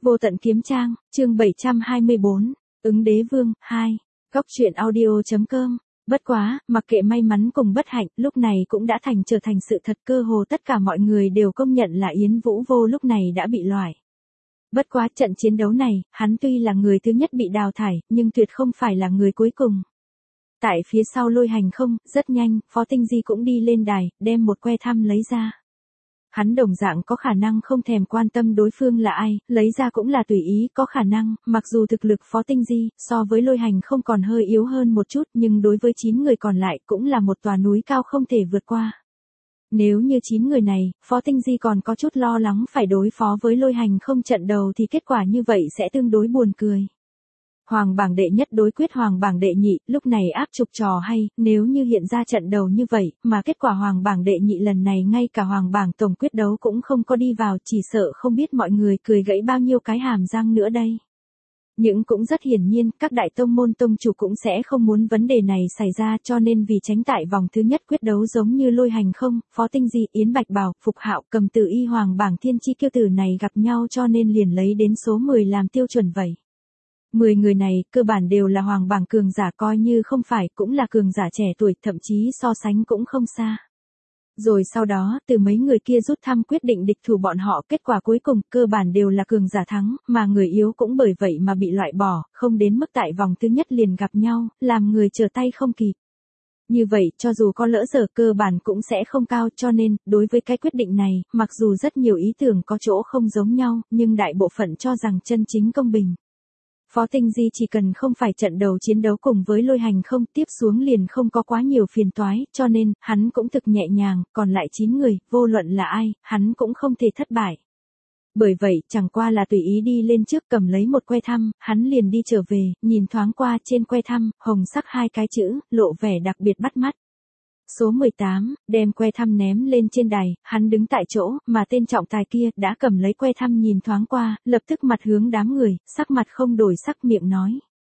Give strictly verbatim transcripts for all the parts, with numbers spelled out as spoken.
Vô tận kiếm trang, chương bảy trăm hai mươi bốn, ứng đế vương, hai, góc truyện audio.com. Bất quá, mặc kệ may mắn cùng bất hạnh, lúc này cũng đã thành trở thành sự thật, cơ hồ tất cả mọi người đều công nhận là Yến Vũ Vô lúc này đã bị loại. Bất quá trận chiến đấu này, hắn tuy là người thứ nhất bị đào thải, nhưng tuyệt không phải là người cuối cùng. Tại phía sau Lôi Hành Không, rất nhanh, Phó Tinh Di cũng đi lên đài, đem một que thăm lấy ra. Hắn đồng dạng có khả năng không thèm quan tâm đối phương là ai, lấy ra cũng là tùy ý, có khả năng, mặc dù thực lực Phó Tinh Di, so với Lôi Hành Không còn hơi yếu hơn một chút, nhưng đối với chín người còn lại cũng là một tòa núi cao không thể vượt qua. Nếu như chín người này, Phó Tinh Di còn có chút lo lắng phải đối phó với Lôi Hành Không trận đầu thì kết quả như vậy sẽ tương đối buồn cười. Hoàng bảng đệ nhất đối quyết hoàng bảng đệ nhị, lúc này áp trục trò hay, nếu như hiện ra trận đầu như vậy, mà kết quả hoàng bảng đệ nhị lần này ngay cả hoàng bảng tổng quyết đấu cũng không có đi vào, chỉ sợ không biết mọi người cười gãy bao nhiêu cái hàm răng nữa đây. Nhưng cũng rất hiển nhiên, các đại tông môn tông chủ cũng sẽ không muốn vấn đề này xảy ra, cho nên vì tránh tại vòng thứ nhất quyết đấu giống như Lôi Hành Không, Phó Tinh Di, Yến Bạch Bảo, Phục Hạo, Cầm Tử Y hoàng bảng thiên chi kiêu tử này gặp nhau cho nên liền lấy đến số mười làm tiêu chuẩn vậy. mười người này, cơ bản đều là hoàng bảng cường giả, coi như không phải, cũng là cường giả trẻ tuổi, thậm chí so sánh cũng không xa. Rồi sau đó, từ mấy người kia rút thăm quyết định địch thủ bọn họ, kết quả cuối cùng, cơ bản đều là cường giả thắng, mà người yếu cũng bởi vậy mà bị loại bỏ, không đến mức tại vòng thứ nhất liền gặp nhau, làm người trở tay không kịp. Như vậy, cho dù có lỡ dở cơ bản cũng sẽ không cao, cho nên, đối với cái quyết định này, mặc dù rất nhiều ý tưởng có chỗ không giống nhau, nhưng đại bộ phận cho rằng chân chính công bình. Phó Tinh Di chỉ cần không phải trận đầu chiến đấu cùng với Lôi Hành Không, tiếp xuống liền không có quá nhiều phiền toái, cho nên, hắn cũng thực nhẹ nhàng, còn lại chín người, vô luận là ai, hắn cũng không thể thất bại. Bởi vậy, chẳng qua là tùy ý đi lên trước cầm lấy một que thăm, hắn liền đi trở về, nhìn thoáng qua trên que thăm, hồng sắc hai cái chữ, lộ vẻ đặc biệt bắt mắt. Số mười tám, đem que thăm ném lên trên đài, hắn đứng tại chỗ, mà tên trọng tài kia đã cầm lấy que thăm nhìn thoáng qua, lập tức mặt hướng đám người, sắc mặt không đổi sắc, miệng nói.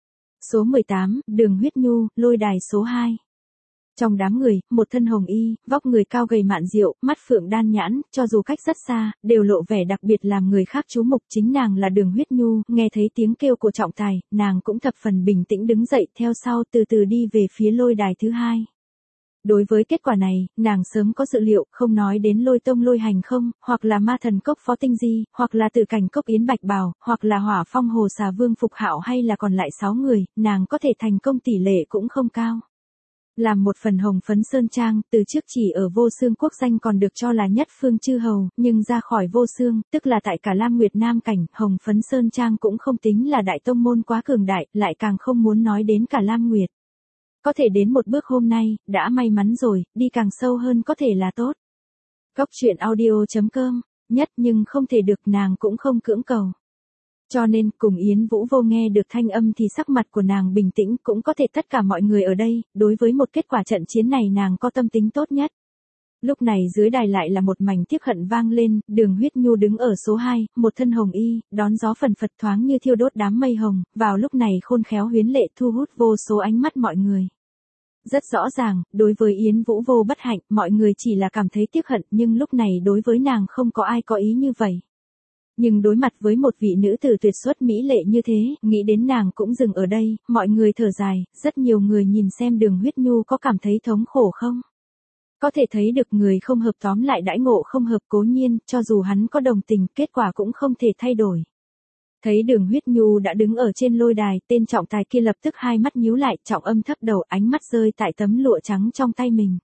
Số mười tám, Đường Huyết Nhu, lôi đài số hai. Trong đám người, một thân hồng y, vóc người cao gầy mạn diệu, mắt phượng đan nhãn, cho dù cách rất xa, đều lộ vẻ đặc biệt làm người khác chú mục, chính nàng là Đường Huyết Nhu, nghe thấy tiếng kêu của trọng tài, nàng cũng thập phần bình tĩnh đứng dậy, theo sau từ từ đi về phía lôi đài thứ hai. Đối với kết quả này, nàng sớm có dự liệu, không nói đến Lôi Tông Lôi Hành Không, hoặc là Ma Thần Cốc Phó Tinh Di, hoặc là Tử Cảnh Cốc Yến Bạch Bảo, hoặc là Hỏa Phong Hồ Xà Vương Phục Hạo hay là còn lại sáu người, nàng có thể thành công tỷ lệ cũng không cao. Làm một phần hồng phấn sơn trang, từ trước chỉ ở Vô Xương quốc danh còn được cho là nhất phương chư hầu, nhưng ra khỏi Vô Xương, tức là tại cả Lam Nguyệt Nam cảnh, hồng phấn sơn trang cũng không tính là đại tông môn quá cường đại, lại càng không muốn nói đến cả Lam Nguyệt. Có thể đến một bước hôm nay, đã may mắn rồi, đi càng sâu hơn có thể là tốt. Góc truyện audio.com, nhất nhưng không thể được, nàng cũng không cưỡng cầu. Cho nên, cùng Yến Vũ Vô nghe được thanh âm thì sắc mặt của nàng bình tĩnh, cũng có thể tất cả mọi người ở đây, đối với một kết quả trận chiến này nàng có tâm tính tốt nhất. Lúc này dưới đài lại là một mảnh tiếc hận vang lên, Đường Huyết Nhu đứng ở số hai, một thân hồng y, đón gió phần phật thoáng như thiêu đốt đám mây hồng, vào lúc này khôn khéo huyến lệ thu hút vô số ánh mắt mọi người. Rất rõ ràng, đối với Yến Vũ Vô bất hạnh, mọi người chỉ là cảm thấy tiếc hận, nhưng lúc này đối với nàng không có ai có ý như vậy. Nhưng đối mặt với một vị nữ tử tuyệt xuất mỹ lệ như thế, nghĩ đến nàng cũng dừng ở đây, mọi người thở dài, rất nhiều người nhìn xem Đường Huyết Nhu có cảm thấy thống khổ không? Có thể thấy được người không hợp, tóm lại đãi ngộ không hợp, cố nhiên, cho dù hắn có đồng tình, kết quả cũng không thể thay đổi. Thấy Đường Huyết Nhu đã đứng ở trên lôi đài, tên trọng tài kia lập tức hai mắt nhíu lại, trọng âm thấp đầu, ánh mắt rơi tại tấm lụa trắng trong tay mình.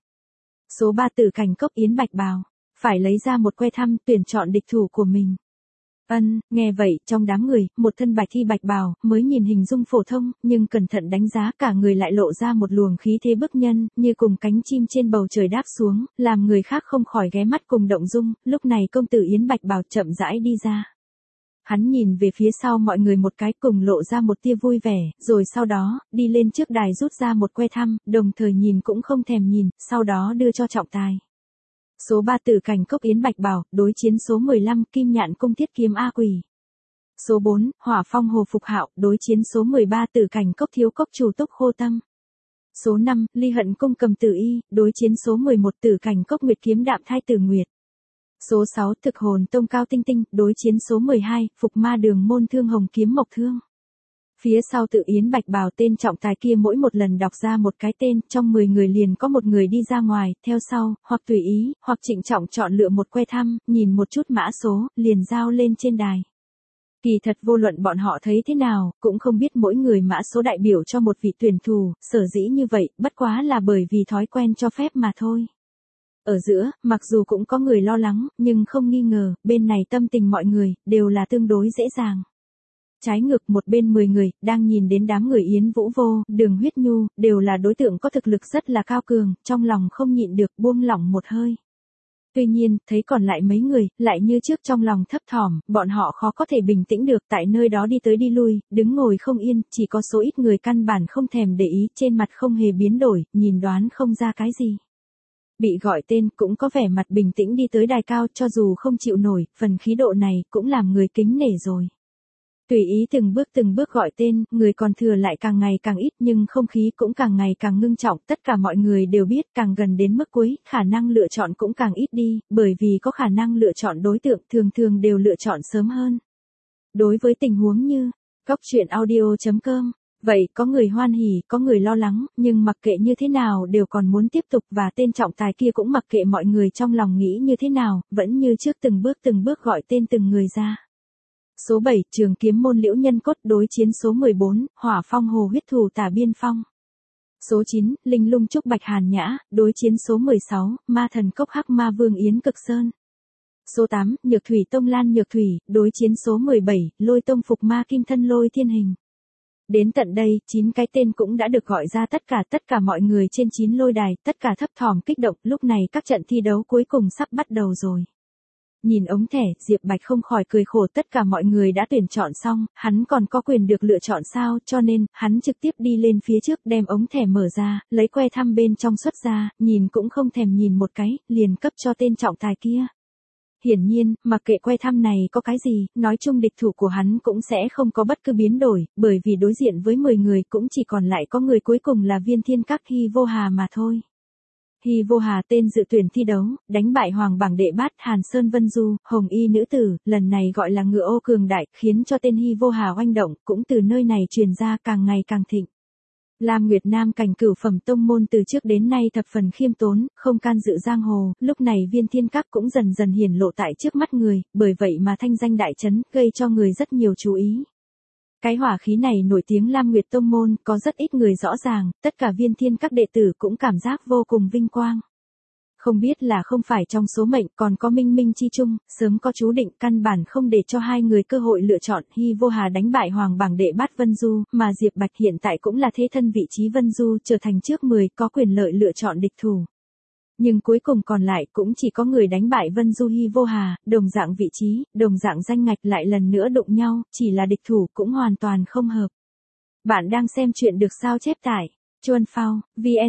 Số ba Tử Cảnh Cốc Yến Bạch Bào, phải lấy ra một que thăm, tuyển chọn địch thủ của mình. Ân, nghe vậy, trong đám người, một thân bạch thi bạch bào, mới nhìn hình dung phổ thông, nhưng cẩn thận đánh giá cả người lại lộ ra một luồng khí thế bức nhân, như cùng cánh chim trên bầu trời đáp xuống, làm người khác không khỏi ghé mắt cùng động dung, lúc này công tử Yến Bạch Bào chậm rãi đi ra. Hắn nhìn về phía sau mọi người một cái, cùng lộ ra một tia vui vẻ, rồi sau đó, đi lên trước đài rút ra một que thăm, đồng thời nhìn cũng không thèm nhìn, sau đó đưa cho trọng tài. Số ba Tử Cảnh Cốc Yến Bạch Bảo, đối chiến số mười lăm Kim Nhạn Cung Thiết Kiếm A Quỷ. Số bốn, Hỏa Phong Hồ Phục Hạo, đối chiến số mười ba Tử Cảnh Cốc Thiếu Cốc Chủ Túc Khô Tâm. Số năm, Ly Hận Cung Cầm Tử Y, đối chiến số mười một Tử Cảnh Cốc Nguyệt Kiếm Đạm Thai Tử Nguyệt. Số sáu Thực hồn tông Cao Tinh Tinh, đối chiến số mười hai, Phục ma đường môn Thương Hồng Kiếm Mộc Thương. Phía sau Tự Yến Bạch Bào tên trọng tài kia mỗi một lần đọc ra một cái tên, trong mười người liền có một người đi ra ngoài, theo sau, hoặc tùy ý, hoặc trịnh trọng chọn lựa một que thăm, nhìn một chút mã số, liền giao lên trên đài. Kỳ thật vô luận bọn họ thấy thế nào, cũng không biết mỗi người mã số đại biểu cho một vị tuyển thủ, sở dĩ như vậy, bất quá là bởi vì thói quen cho phép mà thôi. Ở giữa, mặc dù cũng có người lo lắng, nhưng không nghi ngờ, bên này tâm tình mọi người, đều là tương đối dễ dàng. Trái ngược một bên mười người, đang nhìn đến đám người Yến Vũ Vô, Đường Huyết Nhu, đều là đối tượng có thực lực rất là cao cường, trong lòng không nhịn được buông lỏng một hơi. Tuy nhiên, thấy còn lại mấy người, lại như trước trong lòng thấp thỏm, bọn họ khó có thể bình tĩnh được tại nơi đó đi tới đi lui, đứng ngồi không yên, chỉ có số ít người căn bản không thèm để ý, trên mặt không hề biến đổi, nhìn đoán không ra cái gì. Bị gọi tên cũng có vẻ mặt bình tĩnh đi tới đài cao, cho dù không chịu nổi, phần khí độ này cũng làm người kính nể rồi. Tùy ý từng bước từng bước gọi tên, người còn thừa lại càng ngày càng ít nhưng không khí cũng càng ngày càng ngưng trọng, tất cả mọi người đều biết càng gần đến mức cuối, khả năng lựa chọn cũng càng ít đi, bởi vì có khả năng lựa chọn đối tượng thường thường đều lựa chọn sớm hơn. Đối với tình huống như, Cóc Truyện Audio chấm com, vậy có người hoan hỉ, có người lo lắng, nhưng mặc kệ như thế nào đều còn muốn tiếp tục và tên trọng tài kia cũng mặc kệ mọi người trong lòng nghĩ như thế nào, vẫn như trước từng bước từng bước gọi tên từng người ra. Số bảy Trường Kiếm môn Liễu Nhân Cốt đối chiến số mười bốn, Hỏa Phong Hồ Huyết Thù Tả Biên Phong. Số chín Linh Lung Trúc Bạch Hàn Nhã, đối chiến số mười sáu, Ma Thần Cốc Hắc Ma Vương Yến Cực Sơn. Số tám Nhược Thủy Tông Lan Nhược Thủy, đối chiến số mười bảy, Lôi Tông Phục Ma Kim Thân Lôi Thiên Hình. Đến tận đây, chín cái tên cũng đã được gọi ra, tất cả tất cả mọi người trên chín lôi đài, tất cả thấp thỏm kích động, lúc này các trận thi đấu cuối cùng sắp bắt đầu rồi. Nhìn ống thẻ, Diệp Bạch không khỏi cười khổ, tất cả mọi người đã tuyển chọn xong, hắn còn có quyền được lựa chọn sao, cho nên, hắn trực tiếp đi lên phía trước đem ống thẻ mở ra, lấy que thăm bên trong xuất ra, nhìn cũng không thèm nhìn một cái, liền cấp cho tên trọng tài kia. Hiển nhiên, mặc kệ que thăm này có cái gì, nói chung địch thủ của hắn cũng sẽ không có bất cứ biến đổi, bởi vì đối diện với mười người cũng chỉ còn lại có người cuối cùng là Viên Thiên Các Hy Vô Hà mà thôi. Hy Vô Hà tên dự tuyển thi đấu, đánh bại Hoàng bảng đệ bát Hàn Sơn Vân Du, Hồng Y nữ tử, lần này gọi là ngựa ô cường đại, khiến cho tên Hy Vô Hà oanh động, cũng từ nơi này truyền ra càng ngày càng thịnh. Lam Nguyệt Nam cảnh cửu phẩm tông môn từ trước đến nay thập phần khiêm tốn, không can dự giang hồ, lúc này Viên Thiên Các cũng dần dần hiển lộ tại trước mắt người, bởi vậy mà thanh danh đại chấn, gây cho người rất nhiều chú ý. Cái hỏa khí này nổi tiếng Lam Nguyệt tông môn, có rất ít người rõ ràng, tất cả Viên Thiên Các đệ tử cũng cảm giác vô cùng vinh quang. Không biết là không phải trong số mệnh còn có minh minh chi chung, sớm có chú định, căn bản không để cho hai người cơ hội lựa chọn. Hy Vô Hà đánh bại Hoàng bảng đệ bát Vân Du, mà Diệp Bạch hiện tại cũng là thế thân vị trí Vân Du, trở thành trước mười, có quyền lợi lựa chọn địch thủ. Nhưng cuối cùng còn lại cũng chỉ có người đánh bại Vân Du Hy Vô Hà, đồng dạng vị trí, đồng dạng danh ngạch lại lần nữa đụng nhau, chỉ là địch thủ cũng hoàn toàn không hợp. Bạn đang xem chuyện được sao chép tải chuan phao,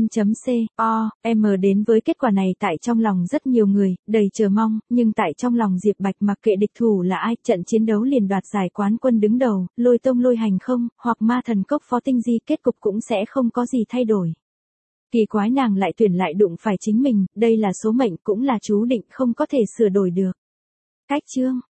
vn.co.m đến với kết quả này tại trong lòng rất nhiều người, đầy chờ mong, nhưng tại trong lòng Diệp Bạch mặc kệ địch thủ là ai, trận chiến đấu liền đoạt giải quán quân đứng đầu, Lôi Tông Lôi Hành không, hoặc Ma Thần Cốc Phó Tinh Di, kết cục cũng sẽ không có gì thay đổi. Kỳ quái nàng lại tuyển lại đụng phải chính mình, đây là số mệnh cũng là chú định không có thể sửa đổi được. Cách chương